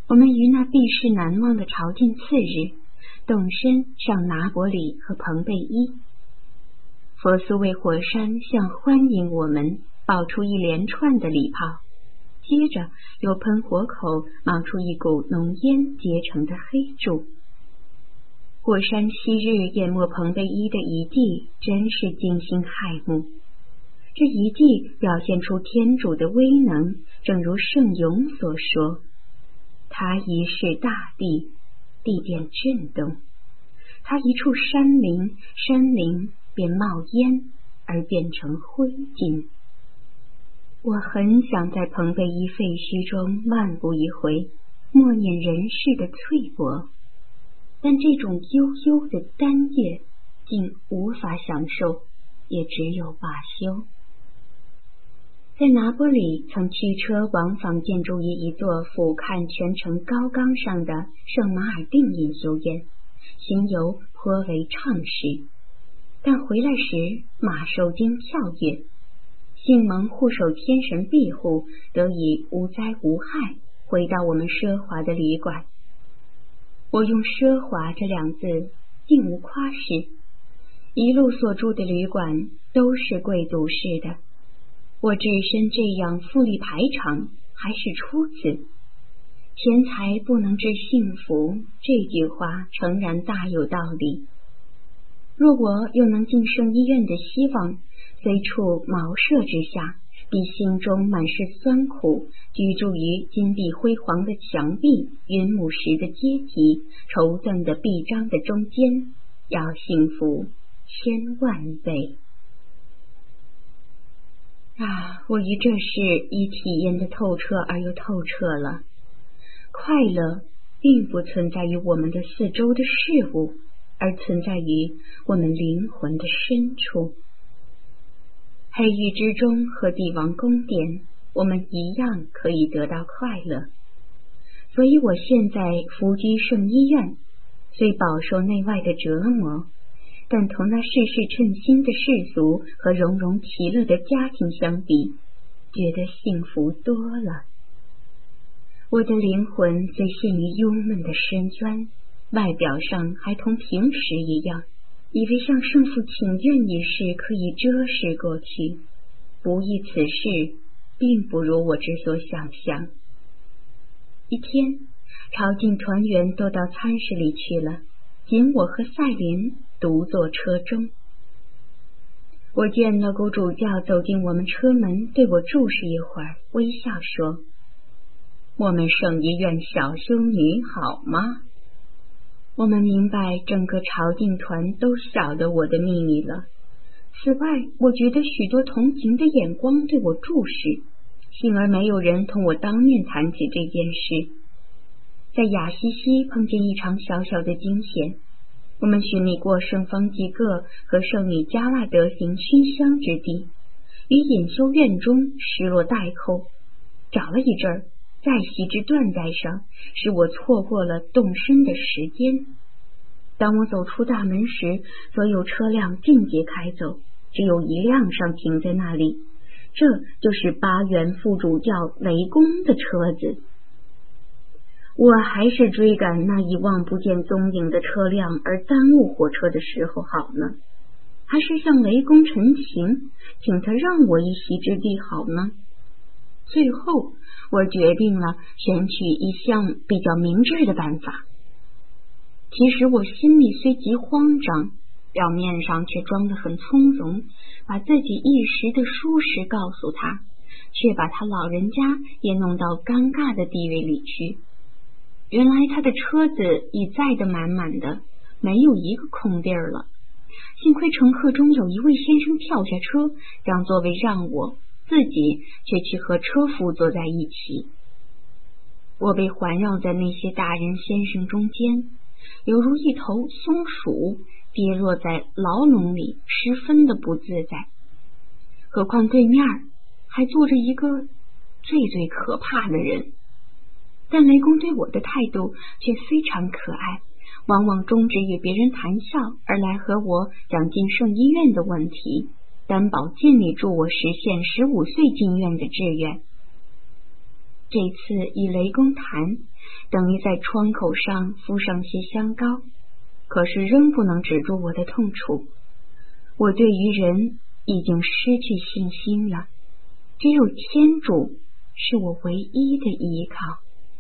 我们于那避世难忘的朝觐次日，动身上拿伯里和彭贝伊。佛苏为火山向欢迎我们爆出一连串的礼炮，接着由喷火口冒出一股浓烟结成的黑柱。火山昔日淹没彭贝伊的遗迹真是惊心骇目，这遗迹表现出天主的威能，正如圣咏所说，他一视大地，地便震动；他一触山林，山林便冒烟而变成灰烬。我很想在彭贝伊废墟中漫步一回，默念人世的脆薄，但这种悠悠的丹乐竟无法享受，也只有罢休。在拿波里曾驱车往访建筑于一座俯瞰全城高冈上的圣马尔定隐修院，行游颇为畅适，但回来时马受惊跳跃，幸蒙护守天神庇护，得以无灾无害回到我们奢华的旅馆。我用奢华这两字并无夸饰，一路所住的旅馆都是贵族式的，我置身这样富丽排场还是初次。钱财不能致幸福，这句话诚然大有道理。若我又能进圣医院的希望虽处茅舍之下，比心中满是酸苦，居住于金碧辉煌的墙壁、云母石的阶梯、绸缎的臂章的中间，要幸福千万倍。我于这事已体验得透彻而又透彻了。快乐并不存在于我们的四周的事物，而存在于我们灵魂的深处。黑狱之中和帝王宫殿，我们一样可以得到快乐。所以我现在伏居圣医院，虽饱受内外的折磨，但同那事事称心的世俗和融融其乐的家庭相比，觉得幸福多了。我的灵魂虽陷于幽闷的深渊，外表上还同平时一样，以为向圣父请愿一事可以遮饰过去，不意此事并不如我之所想象。一天，朝觐团员都到餐室里去了，仅我和赛琳独坐车中。我见那股主教走进我们车门，对我注视一会儿，微笑说：“我们圣医院小修女好吗？”我们明白整个朝觐团都晓得我的秘密了。此外，我觉得许多同情的眼光对我注视，幸而没有人同我当面谈起这件事。在雅西西碰见一场小小的惊险，我们寻觅过圣方济各和圣女加拉德行熏香之地，于隐修院中失落待后，找了一阵儿，在席之断在上，使我错过了动身的时间。当我走出大门时，所有车辆尽皆开走，只有一辆上停在那里，这就是巴元副主教雷公的车子。我还是追赶那一望不见踪影的车辆而耽误火车的时候好呢，还是向雷公陈情，请他让我一席之地好呢？最后我决定了选取一项比较明智的办法。其实我心里虽极慌张，表面上却装得很从容，把自己一时的舒适告诉他，却把他老人家也弄到尴尬的地位里去。原来他的车子已载得满满的，没有一个空地儿了。幸亏乘客中有一位先生跳下车，将座位让我，自己却去和车夫坐在一起。我被环绕在那些大人先生中间，犹如一头松鼠跌落在牢笼里，十分的不自在。何况对面还坐着一个最最可怕的人。但雷公对我的态度却非常可爱，往往终止与别人谈笑，而来和我讲进圣医院的问题，担保尽力助我实现15岁进院的志愿。 这次以雷公坛等于在窗口上敷上些香膏，可是仍不能止住我的痛楚。我对于人已经失去信心了，只有天主是我唯一的依靠。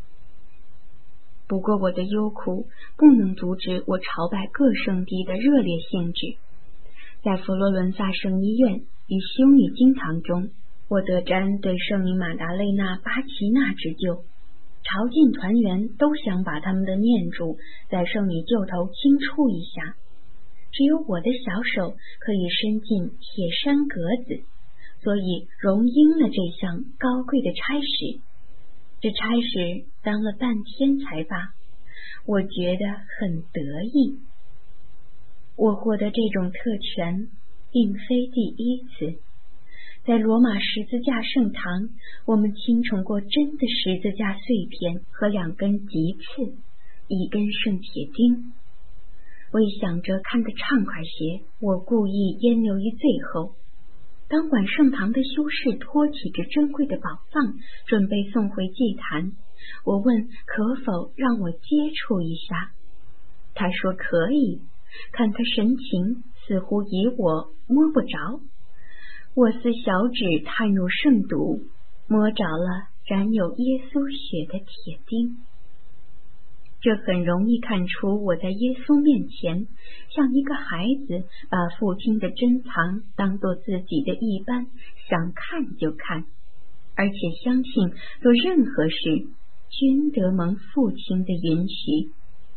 不过我的忧苦不能阻止我朝拜各圣地的热烈兴致。在佛罗伦萨圣医院与修女经堂中，我得沾对圣女玛达蕾娜巴奇纳之救，朝觐团员都想把他们的念珠在圣女臼头轻触一下，只有我的小手可以伸进铁山格子，所以荣膺了这项高贵的差事。这差事当了半天才罢，我觉得很得意。我获得这种特权并非第一次。在罗马十字架圣堂，我们轻重过真的十字架碎片和2根棘刺，1根圣铁钉。为想着看得畅快些，我故意淹留于最后。当管圣堂的修士托起这珍贵的宝藏，准备送回祭坛，我问可否让我接触一下。他说可以，看他神情似乎以我摸不着。我似小指探入圣堵，摸着了染有耶稣血的铁钉。这很容易看出我在耶稣面前像一个孩子把父亲的珍藏当作自己的一般，想看就看，而且相信做任何事均得蒙父亲的允许。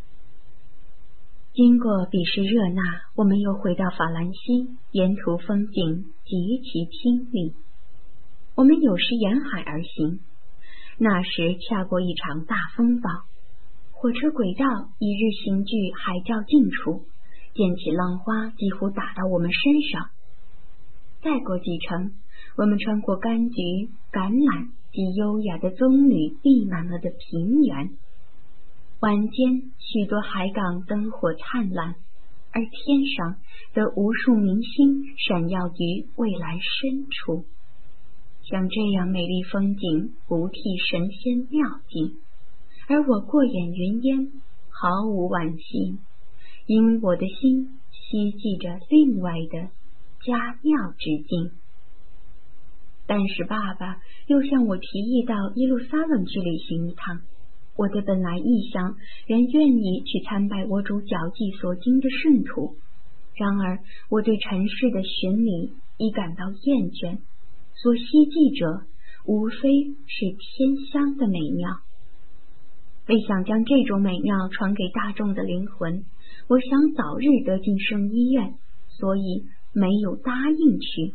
经过比什热那，我们又回到法兰西，沿途风景极其清丽。我们有时沿海而行，那时恰过一场大风暴，火车轨道一日行距海照近处，溅起浪花几乎打到我们身上。再过几程，我们穿过柑橘、橄榄及优雅的棕榈闭满了的平原。晚间许多海港灯火灿烂，而天上则无数明星闪耀于蔚蓝深处。像这样美丽风景不替神仙妙境，而我过眼云烟，毫无惋惜，因我的心希冀着另外的佳妙之境。但是爸爸又向我提议到耶路撒冷去旅行一趟。我的本来意向仍愿意去参拜我主脚迹所经的圣土，然而我对尘世的巡礼已感到厌倦，所希冀者无非是天乡的美妙。为想将这种美妙传给大众的灵魂，我想早日得进圣医院，所以没有答应去。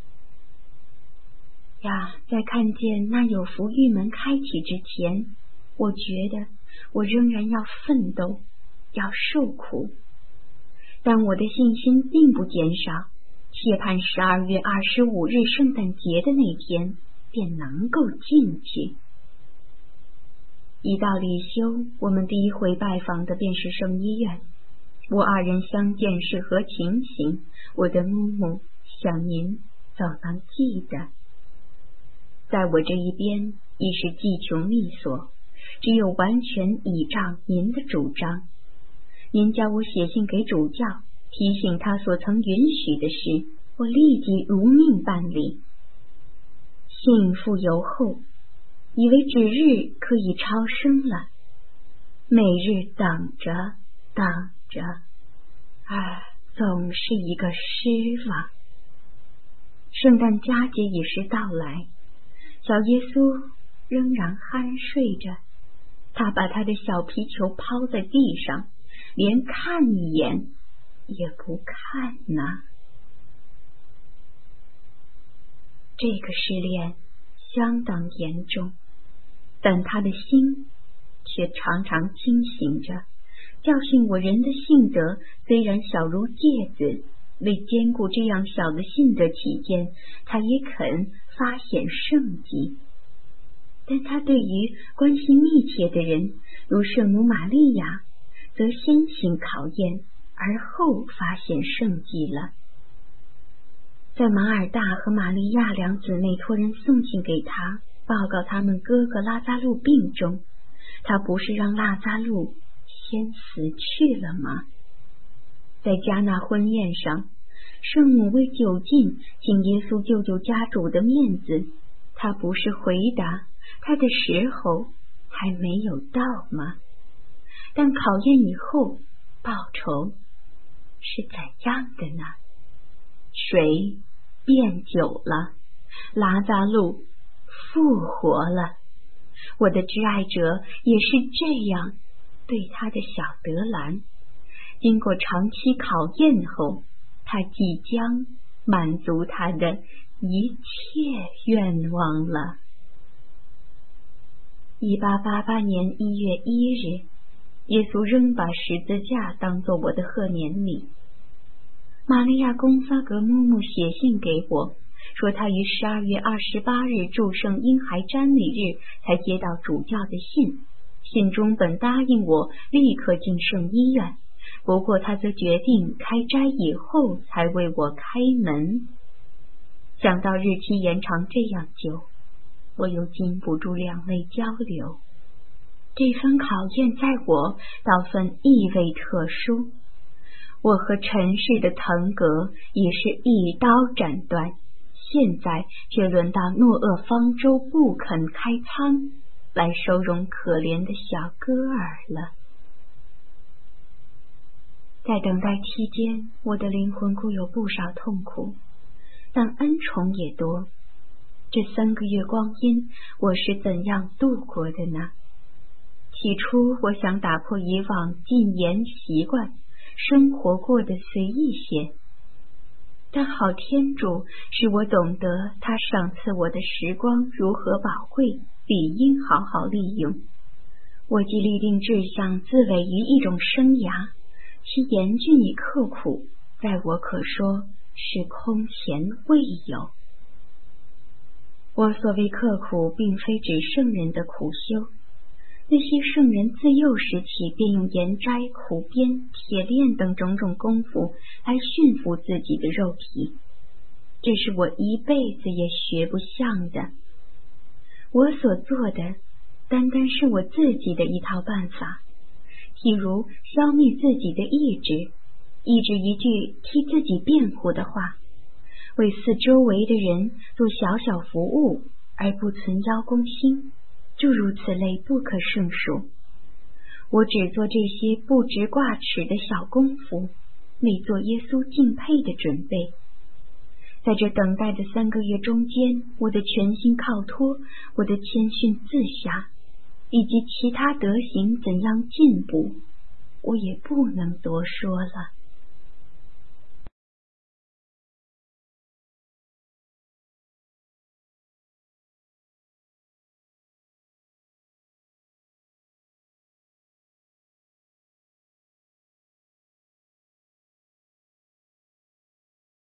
在看见那有福玉门开启之前，我觉得我仍然要奋斗，要受苦，但我的信心并不减少，切盼12月25日圣诞节的那天便能够进去。一到立休，我们第一回拜访的便是圣医院。我2人相见是何情形，我的木木想您早能记得。在我这一边已是计穷力所，只有完全倚仗您的主张。您叫我写信给主教，提醒他所曾允许的事，我立即如命办理。信附邮后，以为指日可以超生了，每日等着等着，总是一个失望。圣诞佳节已是到来，小耶稣仍然酣睡着，他把他的小皮球抛在地上，连看一眼也不看呐。这个试炼相当严重，但他的心却常常清醒着，教训我人的性德虽然小如芥子，为兼顾这样小的性德起见，他也肯发显圣迹。但他对于关系密切的人，如圣母玛利亚，则先行考验，而后发现圣迹了。在马尔大和玛利亚2姊妹托人送信给他， 报告他们哥哥拉扎路病重，他不是让拉扎路先死去了吗？在加纳婚宴上，圣母为酒尽请耶稣救救家主的面子，他不是回答他的时候还没有到吗？但考验以后，报酬是怎样的呢？水变酒了，拉扎路复活了。我的挚爱者也是这样对他的小德兰，经过长期考验后，他即将满足他的一切愿望了。1888年1月1日，耶稣仍把十字架当作我的贺年礼。玛利亚·贡萨格姆姆写信给我，说他于12月28日祝圣婴孩瞻礼日才接到主教的信，信中本答应我立刻进圣医院，不过他则决定开斋以后才为我开门。想到日期延长这样久，我又禁不住两泪交流。这番考验在我倒算意味特殊，我和尘世的腾格也是一刀斩断，现在却轮到诺厄方舟不肯开仓来收容可怜的小歌儿了。在等待期间，我的灵魂固有不少痛苦，但恩宠也多。这3个月光阴，我是怎样度过的呢？起初我想打破以往禁言习惯，生活过得随意些，但好天主使我懂得他赏赐我的时光如何宝贵，理应好好利用。我既立定志向自委于一种生涯，其严峻与刻苦，在我可说是空前未有。我所谓刻苦，并非指圣人的苦修，那些圣人自幼时起便用盐斋、苦鞭、铁链等种种功夫来驯服自己的肉体，这是我一辈子也学不像的。我所做的单单是我自己的一套办法，譬如消灭自己的意志一句替自己辩护的话，为四周围的人做小小服务而不存邀功心，诸如此类不可胜数。我只做这些不值挂齿的小功夫，为做耶稣敬佩的准备。在这等待的3个月中间，我的全心靠托，我的谦逊自狭，以及其他德行怎样进步，我也不能多说了。